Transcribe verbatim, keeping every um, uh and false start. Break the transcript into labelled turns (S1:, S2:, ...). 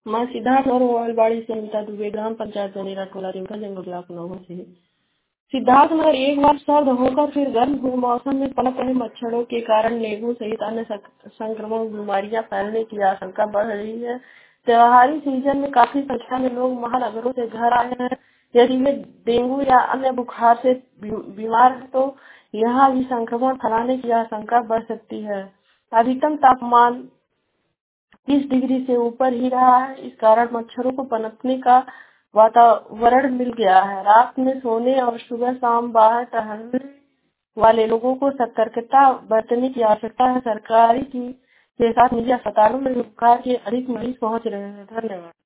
S1: मैं सिद्धार्थ और मोबाइलबाड़ी से अनिता दुबे, ग्राम पंचायत जनेरा टोला रेवका जंगल ब्लॉक नौ से। सिद्धार्थ नगर एक बार सर्द होकर फिर गर्म हुए मौसम में पनप रहे मच्छरों के कारण डेंगू सहित अन्य संक्रमण बीमारियां फैलने की आशंका बढ़ रही है। त्योहारी सीजन में काफी संख्या में लोग महानगरों से घर आए हैं। यदि वे डेंगू या अन्य बुखार से बीमार है तो यहाँ भी संक्रमण फैलाने की आशंका बढ़ सकती है। अधिकतम तापमान तीस डिग्री से ऊपर ही रहा है। इस कारण मच्छरों को पनपने का वातावरण मिल गया है। रात में सोने और सुबह शाम बाहर टहलने वाले लोगों को सतर्कता बरतने की आवश्यकता है। सरकारी की के साथ निजी अस्पतालों में बुखार के अधिक मरीज पहुंच रहे हैं। धन्यवाद।